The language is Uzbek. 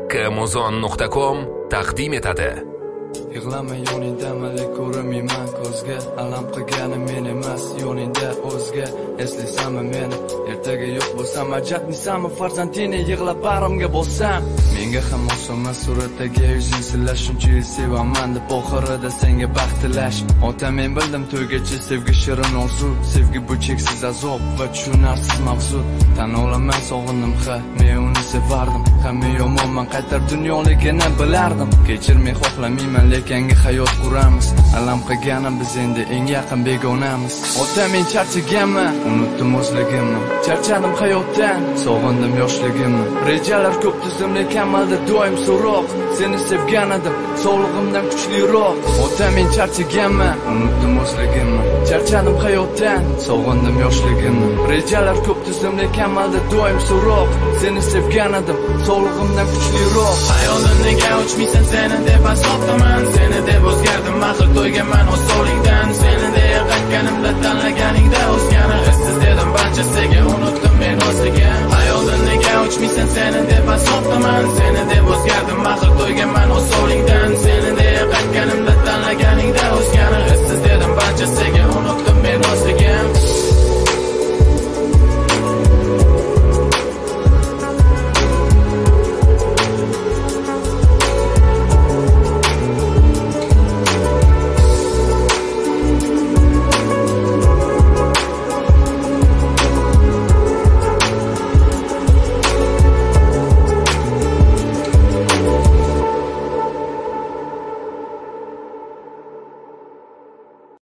kmuzon.com taqdim etadi. Yig'lama yo'ningda malak ko'rmayman ko'zga, alam qilganim men emas yo'ningda o'zga. Eslaysanmi meni ertaga yo'q bo'lsam, ajatmaysanmi farzandingni yig'lab bag'rimga bo'lsam. Menga ham osonmas suratdagi yuzing silash, shuncha yil sevaman deb oxirida senga baxt tilash. Ota men bildim to'ygacha sevgi shirin orzu, sevgi bu cheksiz azob va tushunarsiz mavzu. Tan olaman sog'indim ha, men uni sevardim, hamma yomonman qaytar dunyoligini bilardim. Kechirmay xohlamayman lekin hayot quramiz, alam qilganim biz endi eng yaqin begonamiz. Ota men charchaganman, unutdim o'zligimni, charchadim hayotdan, sog'indim yoshligimni. Rejalar ko'p tuzdim lekin amalda doim so'roq, seni sevgan edim sog'lig'imdan kuchliroq. Ota men charchaganman, unutdim o'zligimni, charchadim hayotdan, sog'indim yoshligimni. Rejalar ko'p tuzdim lekin amalda doim so'roq, seni sevgan edim sog'lig'imdan kuchliroq. Hayolim nega uchmaysan seni deb asoftaman, seni deb o'zgardim axir to'ygaman o'z so'lingdan. Seni deya qaytganimda tanlaganingda o'zgani hissiz dedim barcha